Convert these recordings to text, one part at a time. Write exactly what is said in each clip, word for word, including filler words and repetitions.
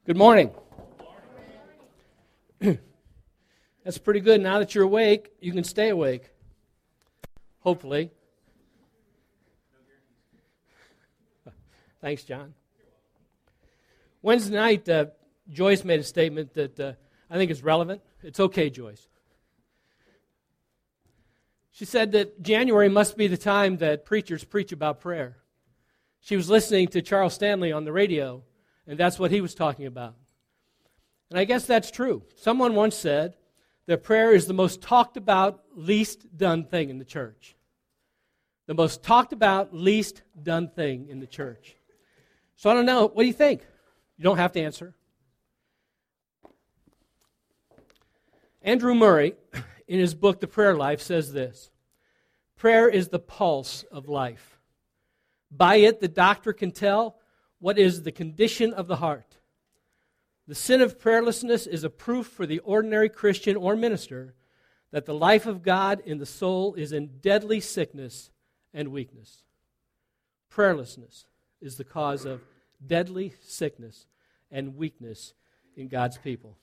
Good morning. That's pretty good. Now that you're awake, you can stay awake. Hopefully. Thanks, John. Wednesday night, uh, Joyce made a statement that uh, I think is relevant. It's okay, Joyce. She said that January must be the time that preachers preach about prayer. She was listening to Charles Stanley on the radio, and that's what he was talking about. And I guess that's true. Someone once said that prayer is the most talked about, least done thing in the church. The most talked about, least done thing in the church. So I don't know. What do you think? You don't have to answer. Andrew Murray, in his book, The Prayer Life, says this: prayer is the pulse of life. By it, the doctor can tell what is the condition of the heart. The sin of prayerlessness is a proof for the ordinary Christian or minister that the life of God in the soul is in deadly sickness and weakness. Prayerlessness is the cause of deadly sickness and weakness in God's people.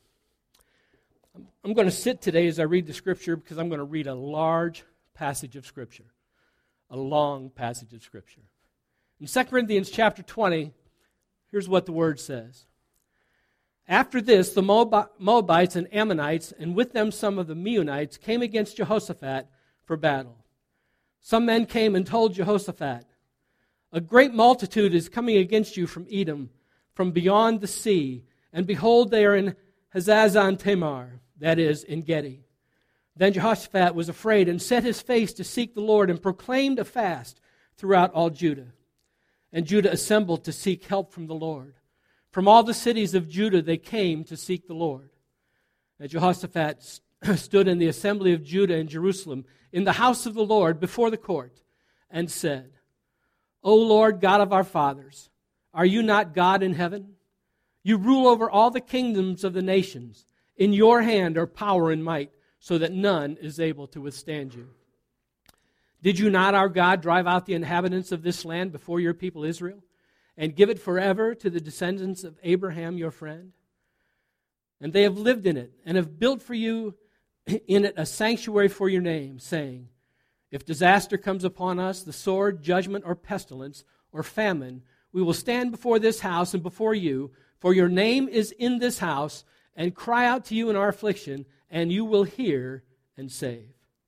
I'm going to sit today as I read the Scripture because I'm going to read a large passage of Scripture, a long passage of Scripture. In Second Corinthians chapter twenty, here's what the Word says. After this, the Moabites and Ammonites, and with them some of the Meunites, came against Jehoshaphat for battle. Some men came and told Jehoshaphat, "A great multitude is coming against you from Edom, from beyond the sea, and behold, they are in Hazazon Tamar," that is, in Gedi. Then Jehoshaphat was afraid and set his face to seek the Lord and proclaimed a fast throughout all Judah. And Judah assembled to seek help from the Lord. From all the cities of Judah they came to seek the Lord. And Jehoshaphat stood in the assembly of Judah in Jerusalem, in the house of the Lord, before the court, and said, "O Lord God of our fathers, are you not God in heaven? You rule over all the kingdoms of the nations. In your hand are power and might, so that none is able to withstand you. Did you not, our God, drive out the inhabitants of this land before your people Israel, and give it forever to the descendants of Abraham your friend? And they have lived in it, and have built for you in it a sanctuary for your name, saying, if disaster comes upon us, the sword, judgment, or pestilence, or famine, we will stand before this house and before you, for your name is in this house, and cry out to you in our affliction, and you will hear and save.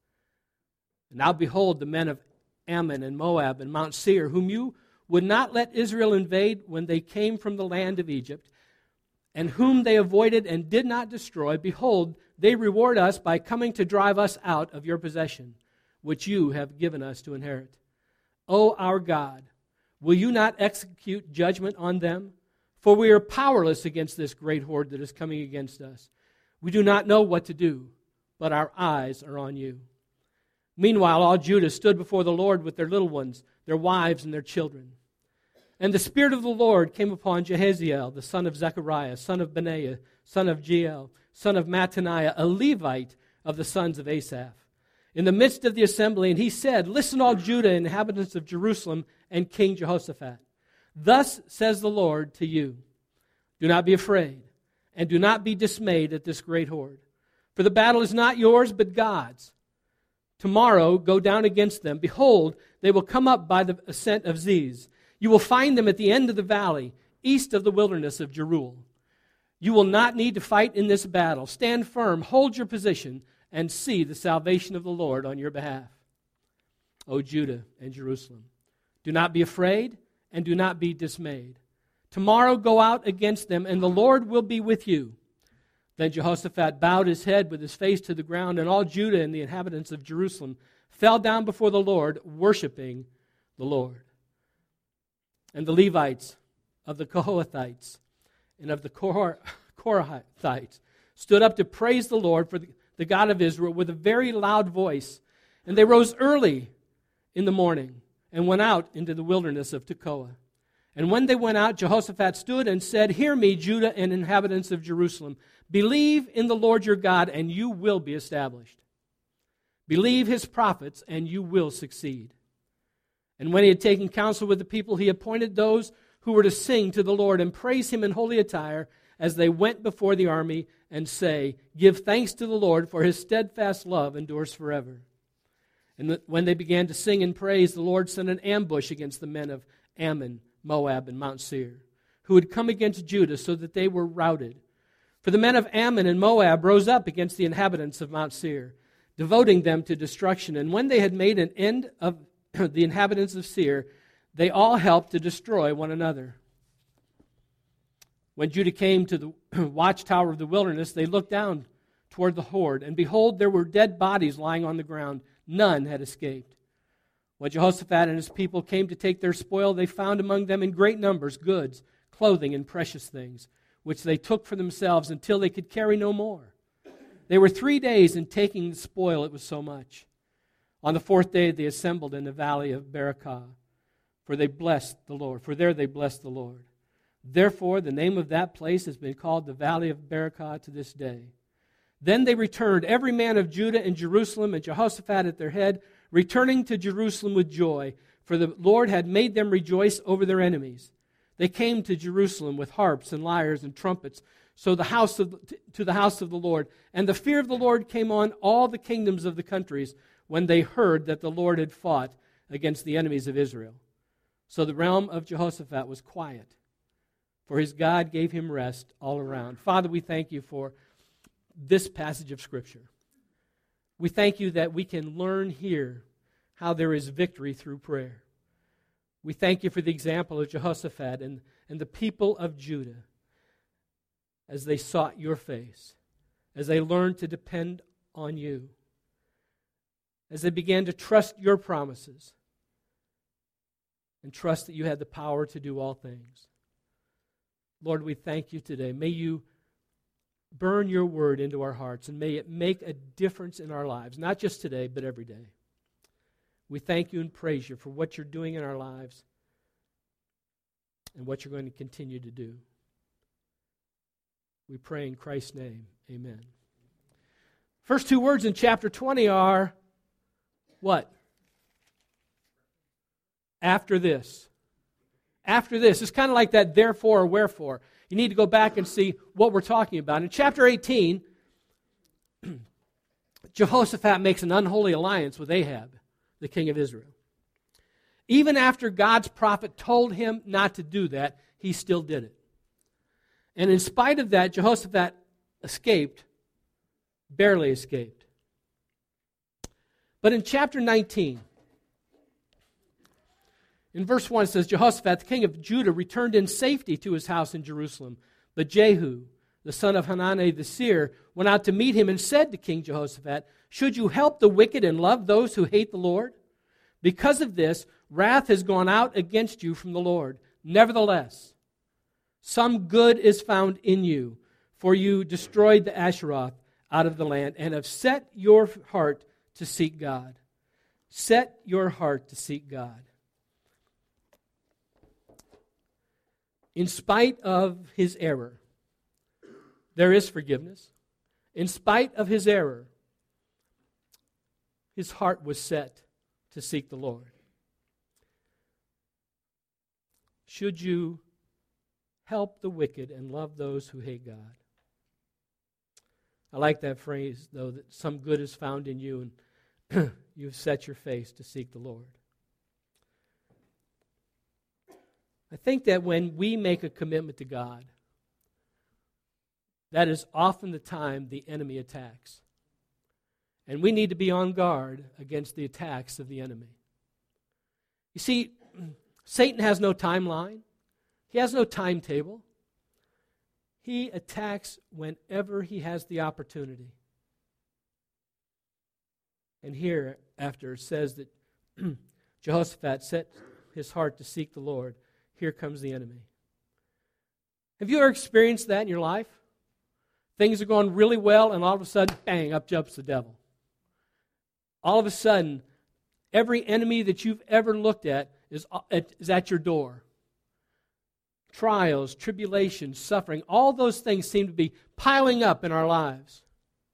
And now behold, the men of Ammon and Moab and Mount Seir, whom you would not let Israel invade when they came from the land of Egypt, and whom they avoided and did not destroy, behold, they reward us by coming to drive us out of your possession, which you have given us to inherit. O our God, will you not execute judgment on them? For we are powerless against this great horde that is coming against us. We do not know what to do, but our eyes are on you." Meanwhile, all Judah stood before the Lord with their little ones, their wives, and their children. And the Spirit of the Lord came upon Jehaziel, the son of Zechariah, son of Benaiah, son of Jeiel, son of Mattaniah, a Levite of the sons of Asaph, in the midst of the assembly, and he said, "Listen, all Judah, inhabitants of Jerusalem, and King Jehoshaphat. Thus says the Lord to you, do not be afraid, and do not be dismayed at this great horde. For the battle is not yours, but God's. Tomorrow go down against them. Behold, they will come up by the ascent of Ziz. You will find them at the end of the valley, east of the wilderness of Jeruel. You will not need to fight in this battle. Stand firm, hold your position, and see the salvation of the Lord on your behalf. O Judah and Jerusalem, do not be afraid, and do not be dismayed. Tomorrow go out against them, and the Lord will be with you." Then Jehoshaphat bowed his head with his face to the ground, and all Judah and the inhabitants of Jerusalem fell down before the Lord, worshiping the Lord. And the Levites of the Kohathites and of the Kor- Korahites stood up to praise the Lord, for the, the God of Israel, with a very loud voice. And they rose early in the morning and went out into the wilderness of Tekoa. And when they went out, Jehoshaphat stood and said, "Hear me, Judah and inhabitants of Jerusalem. Believe in the Lord your God, and you will be established. Believe his prophets, and you will succeed." And when he had taken counsel with the people, he appointed those who were to sing to the Lord and praise him in holy attire, as they went before the army and say, "Give thanks to the Lord, for his steadfast love endures forever." And the, when they began to sing and praise, the Lord sent an ambush against the men of Ammon, Moab, and Mount Seir, who had come against Judah, so that they were routed. For the men of Ammon and Moab rose up against the inhabitants of Mount Seir, devoting them to destruction. And when they had made an end of the inhabitants of Seir, they all helped to destroy one another. When Judah came to the watchtower of the wilderness, they looked down toward the horde, and behold, there were dead bodies lying on the ground. None had escaped. When Jehoshaphat and his people came to take their spoil, they found among them in great numbers goods, clothing, and precious things, which they took for themselves until they could carry no more. They were three days in taking the spoil, it was so much. On the fourth day they assembled in the valley of Berakah, for they blessed the Lord, for there they blessed the Lord. Therefore the name of that place has been called the Valley of Berakah to this day. Then they returned, every man of Judah and Jerusalem, and Jehoshaphat at their head, returning to Jerusalem with joy, for the Lord had made them rejoice over their enemies. They came to Jerusalem with harps and lyres and trumpets, so the house of, to the house of the Lord. And the fear of the Lord came on all the kingdoms of the countries when they heard that the Lord had fought against the enemies of Israel. So the realm of Jehoshaphat was quiet, for his God gave him rest all around. Father, we thank you for this passage of Scripture. We thank you that we can learn here how there is victory through prayer. We thank you for the example of Jehoshaphat and, and the people of Judah as they sought your face, as they learned to depend on you, as they began to trust your promises and trust that you had the power to do all things. Lord, we thank you today. May you burn your word into our hearts, and may it make a difference in our lives, not just today, but every day. We thank you and praise you for what you're doing in our lives and what you're going to continue to do. We pray in Christ's name. Amen. First two words in chapter twenty are what? After this. After this. It's kind of like that therefore or wherefore. You need to go back and see what we're talking about. In chapter eighteen, Jehoshaphat makes an unholy alliance with Ahab, the king of Israel. Even after God's prophet told him not to do that, he still did it. And in spite of that, Jehoshaphat escaped, barely escaped. But in chapter nineteen, in verse one, it says, Jehoshaphat, the king of Judah, returned in safety to his house in Jerusalem. But Jehu, the son of Hanani the seer, went out to meet him and said to King Jehoshaphat, "Should you help the wicked and love those who hate the Lord? Because of this, wrath has gone out against you from the Lord. Nevertheless, some good is found in you, for you destroyed the Asheroth out of the land and have set your heart to seek God." Set your heart to seek God. In spite of his error, there is forgiveness. In spite of his error, his heart was set to seek the Lord. Should you help the wicked and love those who hate God? I like that phrase, though, that some good is found in you and you've set your face to seek the Lord. I think that when we make a commitment to God, that is often the time the enemy attacks. And we need to be on guard against the attacks of the enemy. You see, Satan has no timeline. He has no timetable. He attacks whenever he has the opportunity. And here, after it says that Jehoshaphat set his heart to seek the Lord, here comes the enemy. Have you ever experienced that in your life? Things are going really well, and all of a sudden, bang, up jumps the devil. All of a sudden, every enemy that you've ever looked at is, is at your door. Trials, tribulations, suffering, all those things seem to be piling up in our lives.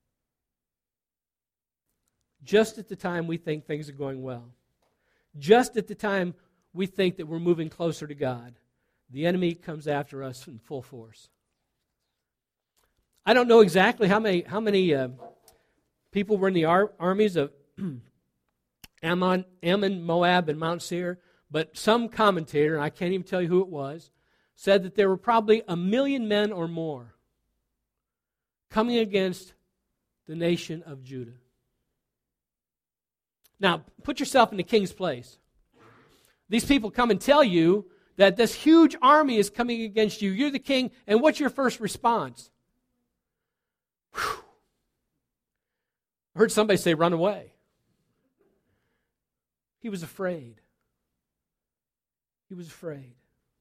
Just at the time we think things are going well. Just at the time we think that we're moving closer to God, the enemy comes after us in full force. I don't know exactly how many how many uh, people were in the ar- armies of Ammon, Ammon, Moab, and Mount Seir, but some commentator, and I can't even tell you who it was, said that there were probably a million men or more coming against the nation of Judah. Now, put yourself in the king's place. These people come and tell you that this huge army is coming against you. You're the king, and what's your first response? Whew. I heard somebody say, run away. He was afraid. He was afraid.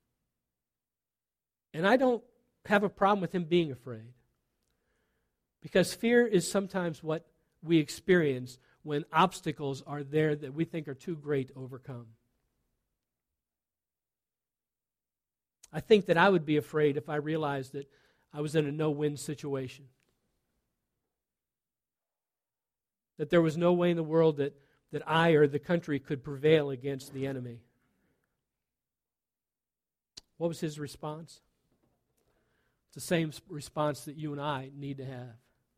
And I don't have a problem with him being afraid. Because fear is sometimes what we experience when obstacles are there that we think are too great to overcome. I think that I would be afraid if I realized that I was in a no-win situation. That there was no way in the world that, that I or the country could prevail against the enemy. What was his response? It's the same response that you and I need to have.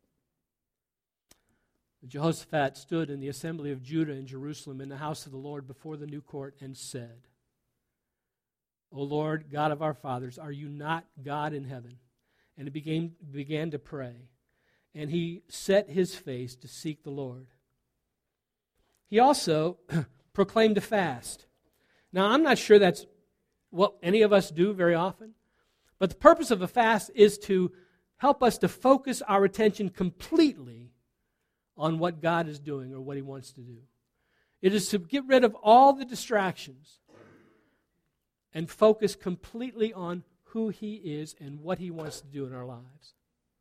Jehoshaphat stood in the assembly of Judah in Jerusalem in the house of the Lord before the new court and said, O Lord, God of our fathers, are you not God in heaven? And he began, began to pray. And he set his face to seek the Lord. He also proclaimed a fast. Now, I'm not sure that's what any of us do very often, but the purpose of a fast is to help us to focus our attention completely on what God is doing or what he wants to do. It is to get rid of all the distractions and focus completely on who he is and what he wants to do in our lives.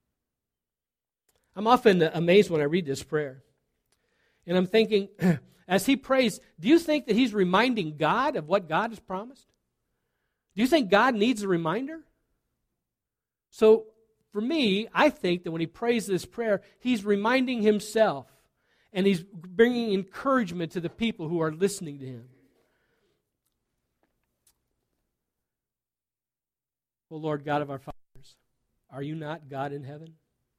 I'm often amazed when I read this prayer. And I'm thinking, as he prays, do you think that he's reminding God of what God has promised? Do you think God needs a reminder? So, for me, I think that when he prays this prayer, he's reminding himself and he's bringing encouragement to the people who are listening to him. O Lord God of our fathers, are you not God in heaven?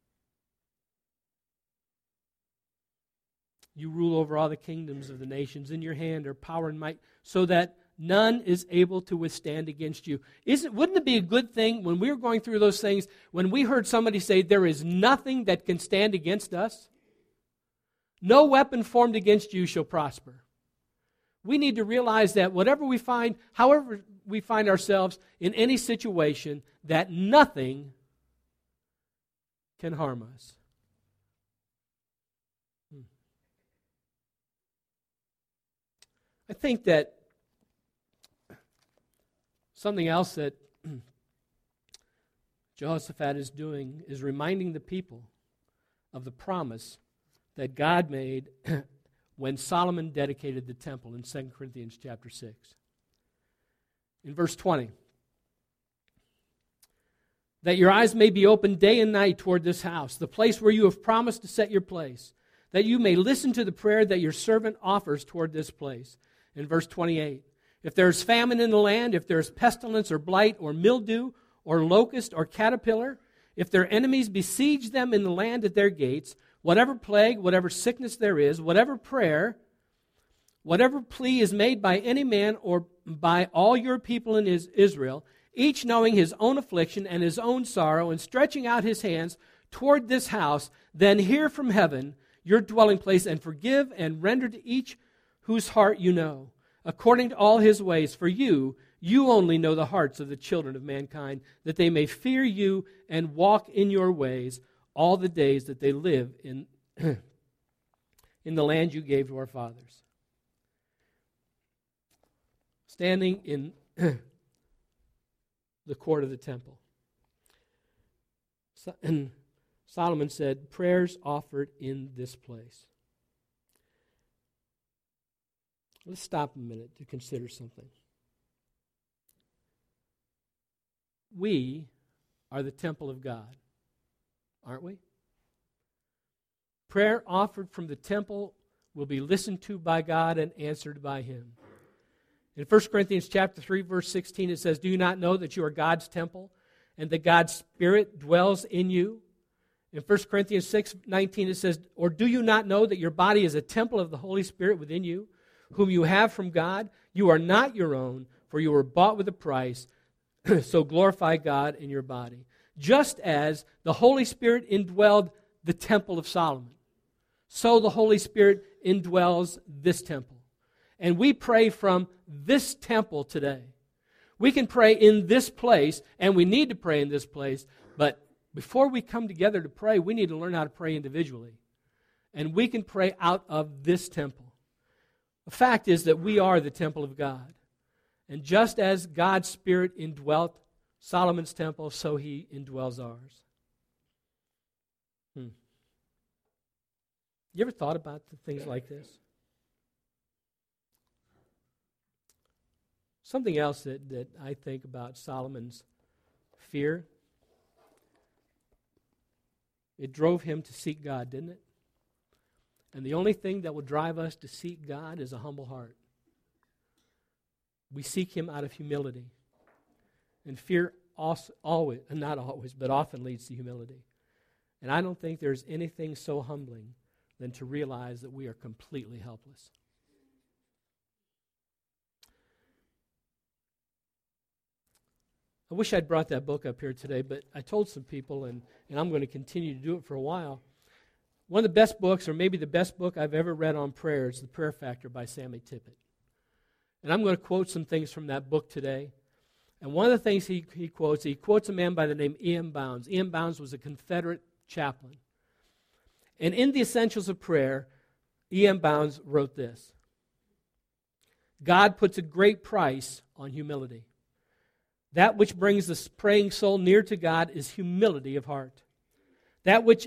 You rule over all the kingdoms of the nations. In your hand are power and might, so that none is able to withstand against you. Isn't, wouldn't it be a good thing when we were going through those things, when we heard somebody say, there is nothing that can stand against us? No weapon formed against you shall prosper. We need to realize that whatever we find, however we find ourselves in any situation, that nothing can harm us. Hmm. I think that something else that Jehoshaphat is doing is reminding the people of the promise that God made when Solomon dedicated the temple in Second Corinthians chapter six. In verse twenty, that your eyes may be open day and night toward this house, the place where you have promised to set your place, that you may listen to the prayer that your servant offers toward this place. In verse twenty-eight, if there is famine in the land, if there is pestilence or blight or mildew or locust or caterpillar, if their enemies besiege them in the land at their gates, whatever plague, whatever sickness there is, whatever prayer, whatever plea is made by any man or by all your people in Israel, each knowing his own affliction and his own sorrow, and stretching out his hands toward this house, then hear from heaven your dwelling place, and forgive and render to each whose heart you know, according to all his ways. For you, you only know the hearts of the children of mankind, that they may fear you and walk in your ways all the days that they live in, in the land you gave to our fathers. Standing in the court of the temple. So, and Solomon said, prayers offered in this place. Let's stop a minute to consider something. We are the temple of God, aren't we? Prayer offered from the temple will be listened to by God and answered by him. In First Corinthians chapter three, verse sixteen, it says, do you not know that you are God's temple and that God's Spirit dwells in you? In First Corinthians six nineteen it says, "Or do you not know that your body is a temple of the Holy Spirit within you, whom you have from God? You are not your own, for you were bought with a price. So glorify God in your body." Just as the Holy Spirit indwelled the temple of Solomon, so the Holy Spirit indwells this temple. And we pray from this temple today. We can pray in this place, and we need to pray in this place, but before we come together to pray, we need to learn how to pray individually. And we can pray out of this temple. The fact is that we are the temple of God. And just as God's Spirit indwelt Solomon's temple, so He indwells ours. Hmm. You ever thought about things like this? Something else that, that I think about Solomon's fear, it drove him to seek God, didn't it? And the only thing that will drive us to seek God is a humble heart. We seek Him out of humility. And fear also, always, not always, but often leads to humility. And I don't think there's anything so humbling than to realize that we are completely helpless. I wish I'd brought that book up here today, but I told some people, and, and I'm going to continue to do it for a while. One of the best books, or maybe the best book I've ever read on prayer, is The Prayer Factor by Sammy Tippett. And I'm going to quote some things from that book today. And one of the things he, he quotes, he quotes a man by the name E M Bounds. E M Bounds was a Confederate chaplain. And in The Essentials of Prayer, E M Bounds wrote this: "God puts a great price on humility. That which brings the praying soul near to God is humility of heart. That which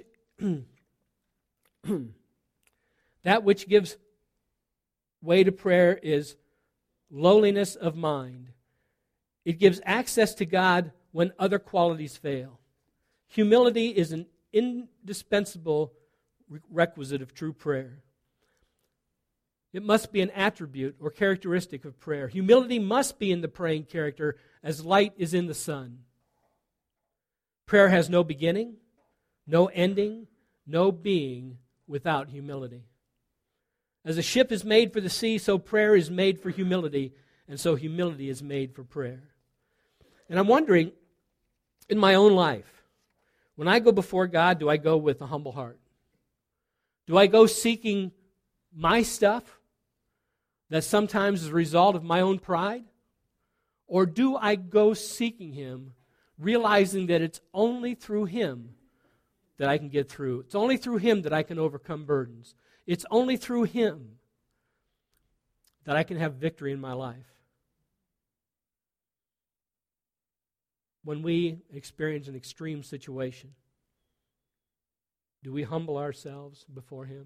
that which gives way to prayer is lowliness of mind. It gives access to God when other qualities fail. Humility is an indispensable requisite of true prayer. It must be an attribute or characteristic of prayer. Humility must be in the praying character as light is in the sun. Prayer has no beginning, no ending, no being without humility. As a ship is made for the sea, so prayer is made for humility, and so humility is made for prayer." And I'm wondering, in my own life, when I go before God, do I go with a humble heart? Do I go seeking my stuff that sometimes is a result of my own pride? Or do I go seeking Him, realizing that it's only through Him that I can get through? It's only through Him that I can overcome burdens. It's only through Him that I can have victory in my life. When we experience an extreme situation, do we humble ourselves before Him?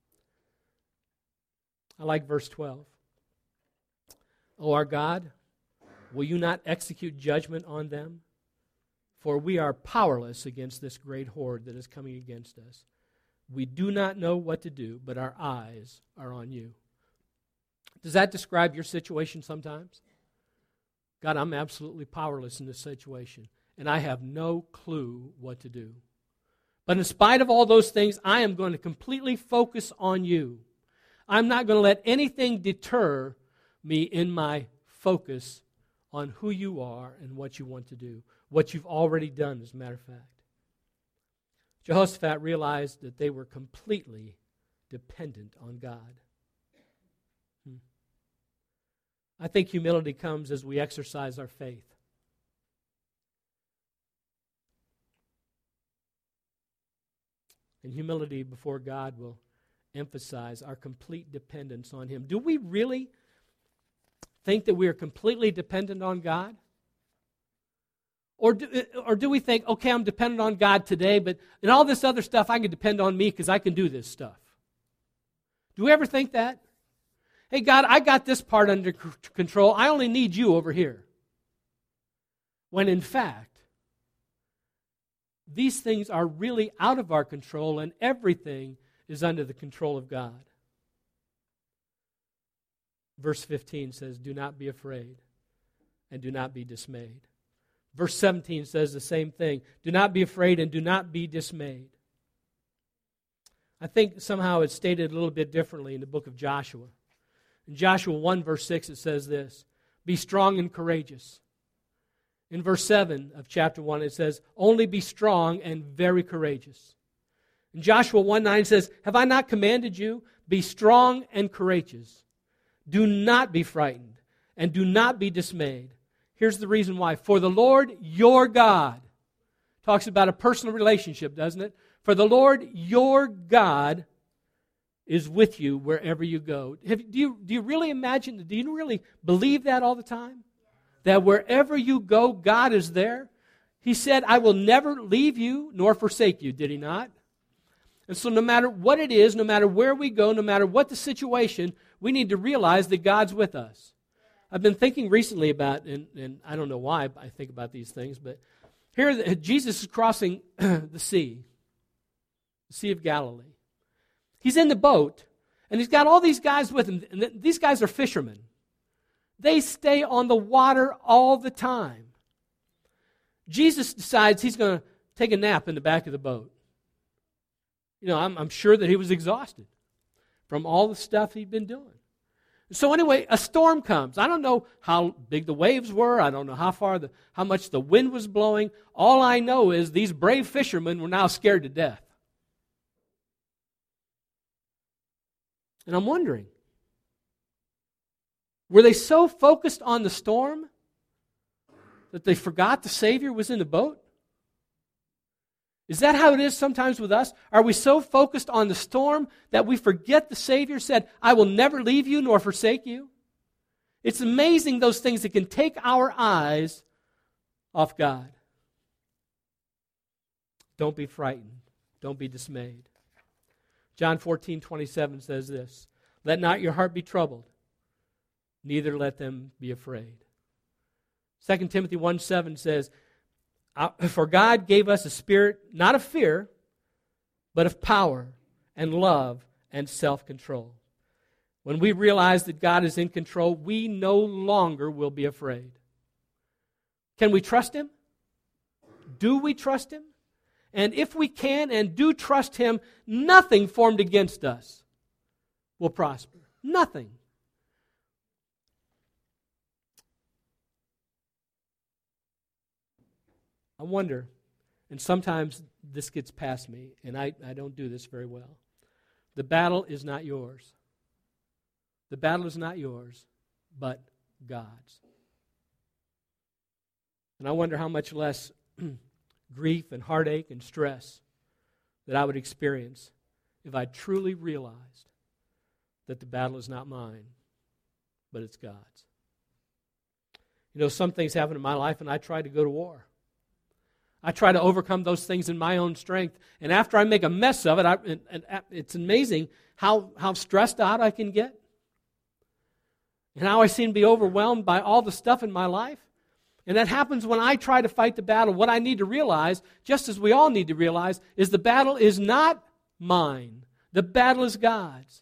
I like verse twelve. "O our God, will you not execute judgment on them? For we are powerless against this great horde that is coming against us. We do not know what to do, but our eyes are on you." Does that describe your situation sometimes? God, I'm absolutely powerless in this situation, and I have no clue what to do. But in spite of all those things, I am going to completely focus on you. I'm not going to let anything deter me in my focus on who you are and what you want to do, what you've already done, as a matter of fact. Jehoshaphat realized that they were completely dependent on God. Hmm. I think humility comes as we exercise our faith. And humility before God will emphasize our complete dependence on Him. Do we really think that we are completely dependent on God? Or do, or do we think, okay, I'm dependent on God today, but in all this other stuff, I can depend on me because I can do this stuff? Do we ever think that? Hey, God, I got this part under c- control. I only need you over here. When in fact, these things are really out of our control, and everything is under the control of God. Verse fifteen says, "Do not be afraid, and do not be dismayed." Verse seventeen says the same thing. "Do not be afraid, and do not be dismayed." I think somehow it's stated a little bit differently in the book of Joshua. In Joshua one, verse six, it says this, be strong and courageous. In verse seven of chapter one, it says, only be strong and very courageous. In Joshua one nine, it says, have I not commanded you? Be strong and courageous. Do not be frightened, and do not be dismayed. Here's the reason why. For the Lord your God, talks about a personal relationship, doesn't it? For the Lord your God is with you wherever you go. Have, do you, do you really imagine, do you really believe that all the time? That wherever you go, God is there? He said, I will never leave you nor forsake you, did he not? And so no matter what it is, no matter where we go, no matter what the situation, we need to realize that God's with us. I've been thinking recently about, and, and I don't know why I think about these things, but here Jesus is crossing the sea, the Sea of Galilee. He's in the boat, and he's got all these guys with him, and these guys are fishermen. They stay on the water all the time. Jesus decides he's going to take a nap in the back of the boat. You know, I'm, I'm sure that he was exhausted from all the stuff he'd been doing. So anyway, a storm comes. I don't know how big the waves were. I don't know how far the how much the wind was blowing. All I know is these brave fishermen were now scared to death. And I'm wondering, were they so focused on the storm that they forgot the Savior was in the boat? Is that how it is sometimes with us? Are we so focused on the storm that we forget the Savior said, I will never leave you nor forsake you? It's amazing those things that can take our eyes off God. Don't be frightened. Don't be dismayed. John fourteen twenty-seven says this, let not your heart be troubled, neither let them be afraid. Second Timothy one seven says, for God gave us a spirit, not of fear, but of power and love and self-control. When we realize that God is in control, we no longer will be afraid. Can we trust Him? Do we trust Him? And if we can and do trust Him, nothing formed against us will prosper. Nothing. I wonder, and sometimes this gets past me, and I, I don't do this very well. The battle is not yours. The battle is not yours, but God's. And I wonder how much less grief and heartache and stress that I would experience if I truly realized that the battle is not mine, but it's God's. You know, some things happen in my life, and I try to go to war. I try to overcome those things in my own strength. And after I make a mess of it, I, and, and it's amazing how, how stressed out I can get. And how I seem to be overwhelmed by all the stuff in my life. And that happens when I try to fight the battle. What I need to realize, just as we all need to realize, is the battle is not mine. The battle is God's.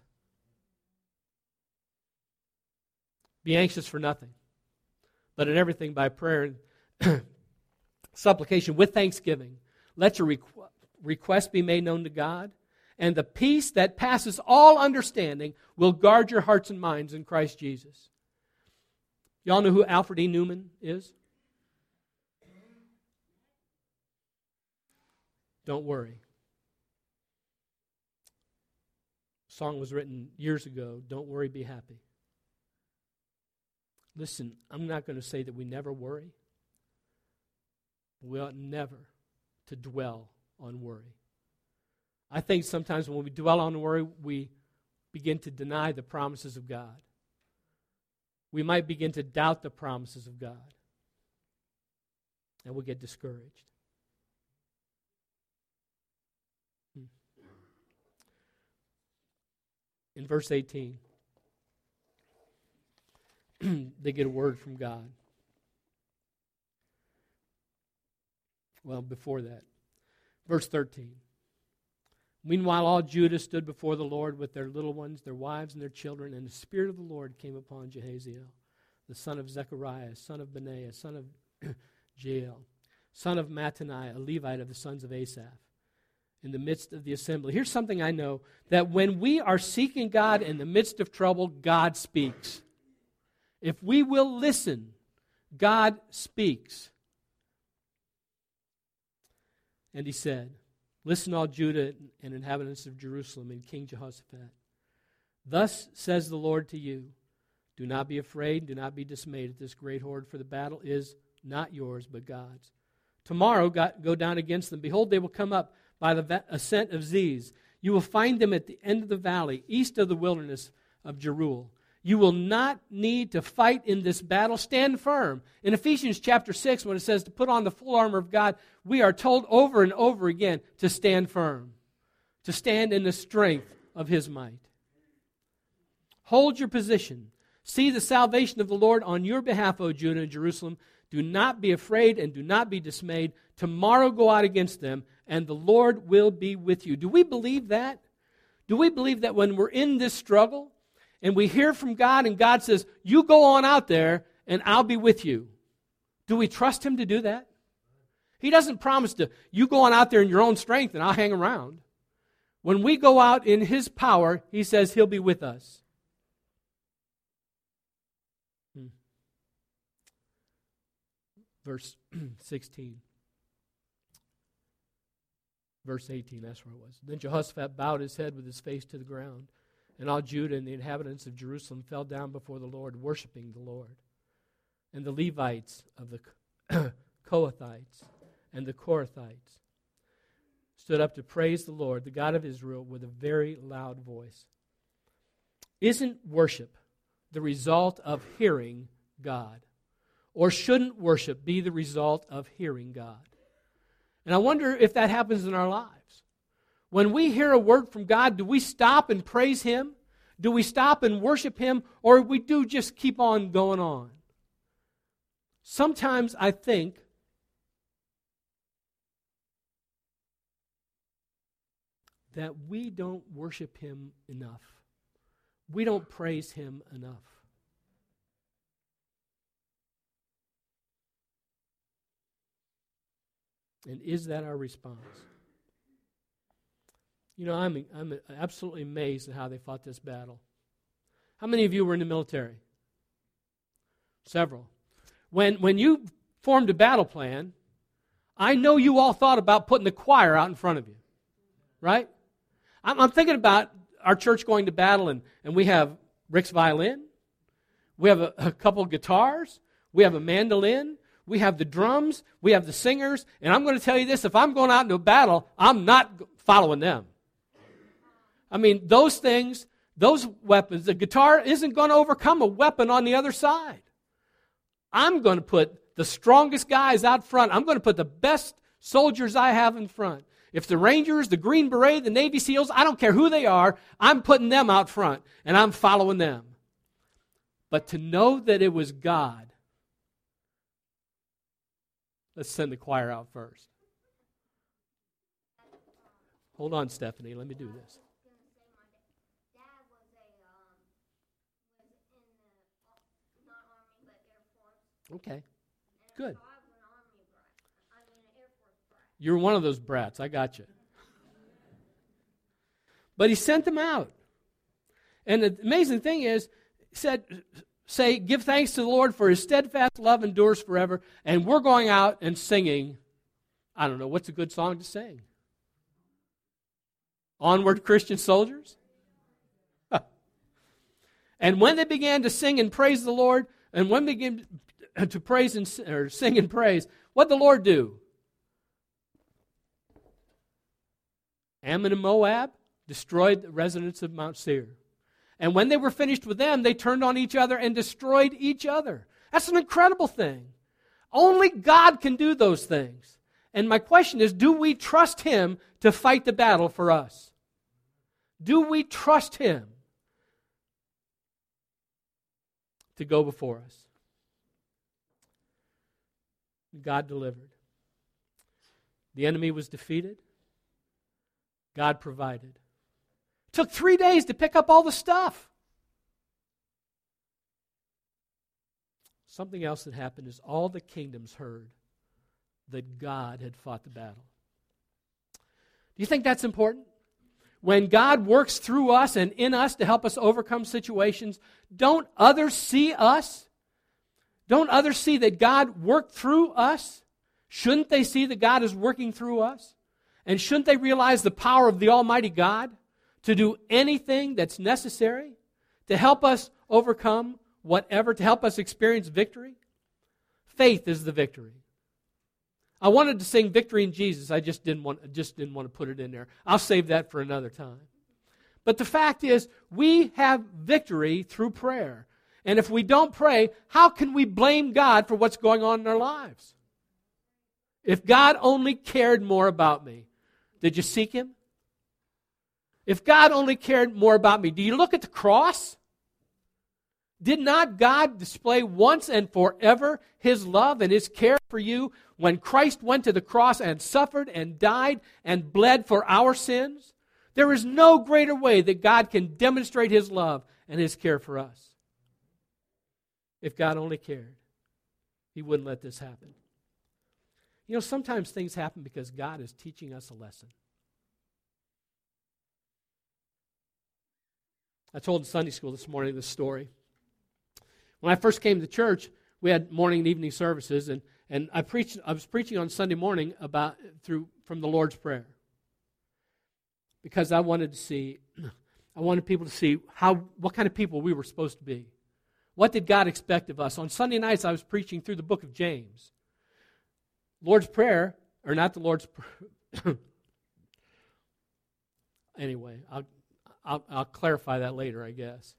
Be anxious for nothing, but in everything by prayer and supplication with thanksgiving, let your requ- request be made known to God, and the peace that passes all understanding will guard your hearts and minds in Christ Jesus. Y'all know who Alfred E. Newman is? Don't worry. A song was written years ago, Don't Worry, Be Happy. Listen, I'm not going to say that we never worry. We ought never to dwell on worry. I think sometimes when we dwell on worry, we begin to deny the promises of God. We might begin to doubt the promises of God. And we'll get discouraged. Hmm. In verse eighteen, they get a word from God. Well, before that, verse thirteen. Meanwhile, all Judah stood before the Lord with their little ones, their wives, and their children, and the Spirit of the Lord came upon Jehaziel, the son of Zechariah, son of Benaiah, son of Jael, son of Mattaniah, a Levite of the sons of Asaph. in the midst of the assembly. Here's something I know, that when we are seeking God in the midst of trouble, God speaks. If we will listen, God speaks. And he said, listen, all Judah and inhabitants of Jerusalem and King Jehoshaphat. Thus says the Lord to you, do not be afraid, do not be dismayed at this great horde, for the battle is not yours, but God's. Tomorrow go down against them. Behold, they will come up by the ascent of Ziz. You will find them at the end of the valley, east of the wilderness of Jeruel. You will not need to fight in this battle. Stand firm. In Ephesians chapter six, when it says to put on the full armor of God, we are told over and over again to stand firm, to stand in the strength of his might. Hold your position. See the salvation of the Lord on your behalf, O Judah and Jerusalem. Do not be afraid and do not be dismayed. Tomorrow go out against them, and the Lord will be with you. Do we believe that? Do we believe that when we're in this struggle, and we hear from God, and God says, you go on out there, and I'll be with you? Do we trust him to do that? He doesn't promise to, you go on out there in your own strength, and I'll hang around. When we go out in his power, he says he'll be with us. Hmm. Verse sixteen. Verse eighteen, that's where it was. Then Jehoshaphat bowed his head with his face to the ground. And all Judah and the inhabitants of Jerusalem fell down before the Lord, worshiping the Lord. And the Levites of the Kohathites and the Korathites stood up to praise the Lord, the God of Israel, with a very loud voice. Isn't worship the result of hearing God? Or shouldn't worship be the result of hearing God? And I wonder if that happens in our lives. When we hear a word from God, do we stop and praise him? Do we stop and worship him? Or we do just keep on going on? Sometimes I think that we don't worship him enough. We don't praise him enough. And is that our response? You know, I'm, I'm absolutely amazed at how they fought this battle. How many of you were in the military? Several. When, when you formed a battle plan, I know you all thought about putting the choir out in front of you, right? I'm, I'm thinking about our church going to battle, and, and we have Rick's violin, we have a, a couple of guitars, we have a mandolin, we have the drums, we have the singers, and I'm going to tell you this, if I'm going out into a battle, I'm not following them. I mean, those things, those weapons, the guitar isn't going to overcome a weapon on the other side. I'm going to put the strongest guys out front. I'm going to put the best soldiers I have in front. If the Rangers, the Green Beret, the Navy SEALs, I don't care who they are, I'm putting them out front, and I'm following them. But to know that it was God, let's send the choir out first. Hold on, Stephanie, let me do this. Okay, good. You're one of those brats. I got you. But he sent them out. And the amazing thing is, he said, say, give thanks to the Lord for his steadfast love endures forever. And we're going out and singing, I don't know, what's a good song to sing? Onward, Christian soldiers? And when they began to sing and praise the Lord, and when they began to praise and or sing and praise, what did the Lord do? Ammon and Moab destroyed the residents of Mount Seir. And when they were finished with them, they turned on each other and destroyed each other. That's an incredible thing. Only God can do those things. And my question is, do we trust him to fight the battle for us? Do we trust him to go before us? God delivered. The enemy was defeated. God provided. It took three days to pick up all the stuff. Something else that happened is all the kingdoms heard that God had fought the battle. Do you think that's important? When God works through us and in us to help us overcome situations, don't others see us? Don't others see that God worked through us? Shouldn't they see that God is working through us? And shouldn't they realize the power of the Almighty God to do anything that's necessary to help us overcome whatever, to help us experience victory? Faith is the victory. I wanted to sing Victory in Jesus. I just didn't want, just didn't want to put it in there. I'll save that for another time. But the fact is, we have victory through prayer. And if we don't pray, how can we blame God for what's going on in our lives? If God only cared more about me, did you seek Him? If God only cared more about me, do you look at the cross? Did not God display once and forever His love and His care for you when Christ went to the cross and suffered and died and bled for our sins? There is no greater way that God can demonstrate His love and His care for us. If God only cared, He wouldn't let this happen. You know, sometimes things happen because God is teaching us a lesson. I told in Sunday school this morning this story. When I first came to church, we had morning and evening services, and, and I preached. I was preaching on Sunday morning about through from the Lord's Prayer because I wanted to see, I wanted people to see how what kind of people we were supposed to be. What did God expect of us? On Sunday nights, I was preaching through the book of James. Lord's Prayer, or not the Lord's Prayer. Anyway, I'll, I'll I'll clarify that later, I guess.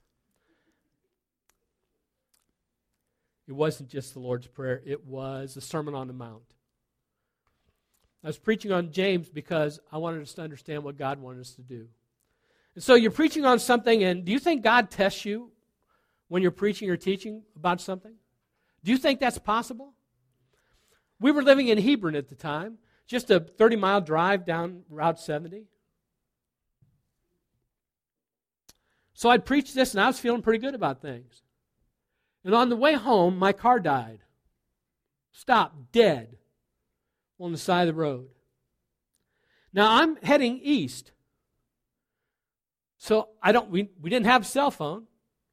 It wasn't just the Lord's Prayer. It was the Sermon on the Mount. I was preaching on James because I wanted us to understand what God wanted us to do. And so you're preaching on something, and do you think God tests you when you're preaching or teaching about something? Do you think that's possible? We were living in Hebron at the time, just a thirty-mile drive down Route seventy. So I'd preached this, and I was feeling pretty good about things. And on the way home, my car died. Stopped dead on the side of the road. Now, I'm heading east. So I don't. We, we didn't have a cell phone.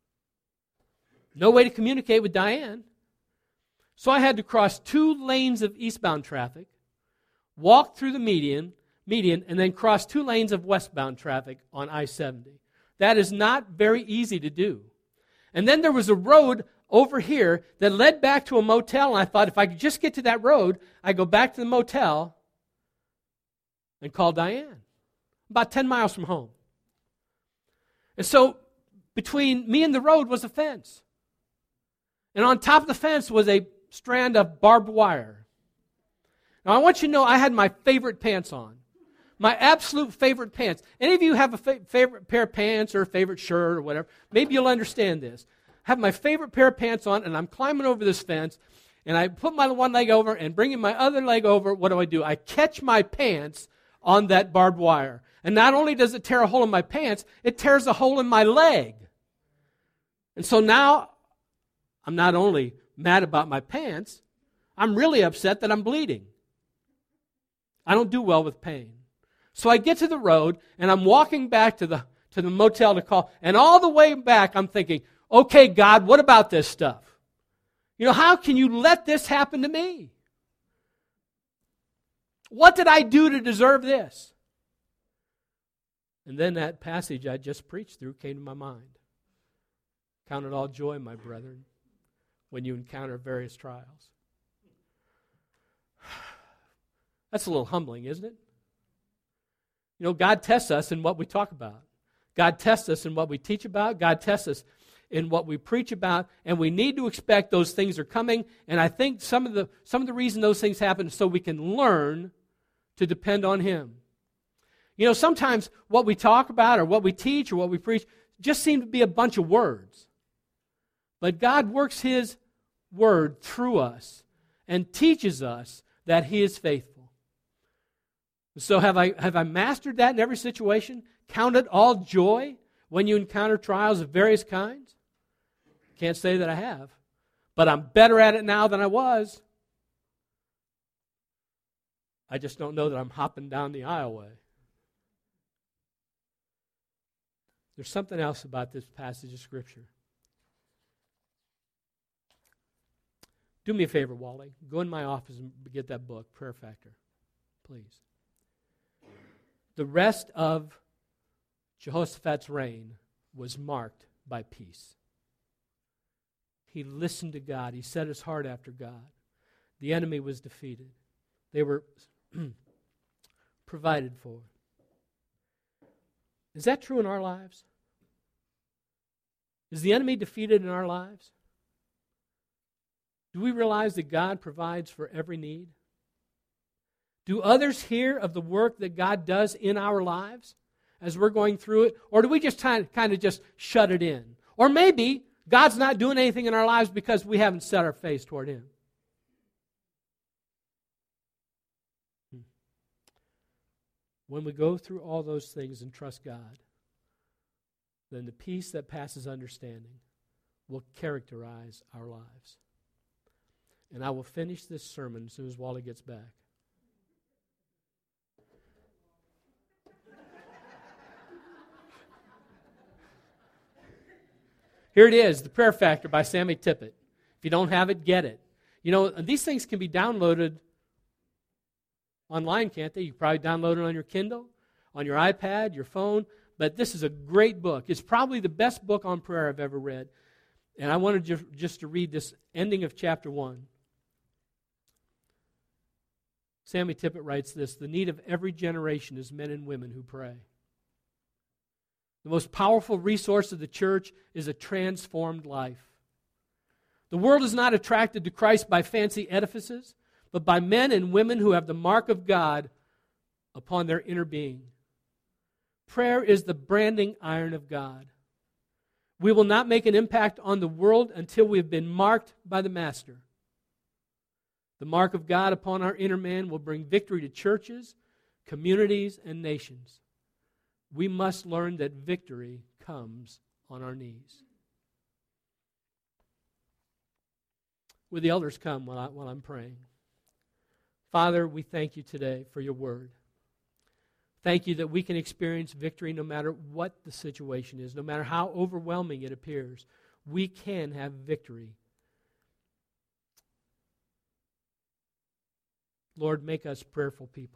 No way to communicate with Diane. So I had to cross two lanes of eastbound traffic, walk through the median, median, and then cross two lanes of westbound traffic on I seventy. That is not very easy to do. And then there was a road over here that led back to a motel, and I thought if I could just get to that road, I'd go back to the motel and call Diane. About ten miles from home. And so between me and the road was a fence. And on top of the fence was a strand of barbed wire. Now I want you to know I had my favorite pants on. My absolute favorite pants. Any of you have a fa- favorite pair of pants or a favorite shirt or whatever? Maybe you'll understand this. I have my favorite pair of pants on, and I'm climbing over this fence, and I put my one leg over and bringing my other leg over. What do I do? I catch my pants on that barbed wire. And not only does it tear a hole in my pants, it tears a hole in my leg. And so now I'm not only mad about my pants, I'm really upset that I'm bleeding. I don't do well with pain. So I get to the road, and I'm walking back to the to the motel to call. And all the way back, I'm thinking, okay, God, what about this stuff? You know, how can you let this happen to me? What did I do to deserve this? And then that passage I just preached through came to my mind. Count it all joy, my brethren, when you encounter various trials. That's a little humbling, isn't it? You know, God tests us in what we talk about. God tests us in what we teach about. God tests us in what we preach about. And we need to expect those things are coming. And I think some of the some of the reason those things happen is so we can learn to depend on Him. You know, sometimes what we talk about or what we teach or what we preach just seem to be a bunch of words. But God works His word through us and teaches us that He is faithful. So have I have I mastered that in every situation? Count it all joy when you encounter trials of various kinds? Can't say that I have. But I'm better at it now than I was. I just don't know that I'm hopping down the aisleway. There's something else about this passage of Scripture. Do me a favor, Wally. Go in my office and get that book, Prayer Factor, please. The rest of Jehoshaphat's reign was marked by peace. He listened to God. He set his heart after God. The enemy was defeated. They were provided for. Is that true in our lives? Is the enemy defeated in our lives? Do we realize that God provides for every need? Do others hear of the work that God does in our lives as we're going through it? Or do we just kind of just shut it in? Or maybe God's not doing anything in our lives because we haven't set our face toward Him. When we go through all those things and trust God, then the peace that passes understanding will characterize our lives. And I will finish this sermon as soon as Wally gets back. Here it is, The Prayer Factor by Sammy Tippett. If you don't have it, get it. You know, these things can be downloaded online, can't they? You can probably download it on your Kindle, on your iPad, your phone. But this is a great book. It's probably the best book on prayer I've ever read. And I wanted just, just to read this ending of chapter one. Sammy Tippett writes this: the need of every generation is men and women who pray. The most powerful resource of the church is a transformed life. The world is not attracted to Christ by fancy edifices, but by men and women who have the mark of God upon their inner being. Prayer is the branding iron of God. We will not make an impact on the world until we have been marked by the Master. The mark of God upon our inner man will bring victory to churches, communities, and nations. We must learn that victory comes on our knees. Will the elders come while, I, while I'm praying? Father, we thank you today for your word. Thank you that we can experience victory no matter what the situation is, no matter how overwhelming it appears. We can have victory. Lord, make us prayerful people.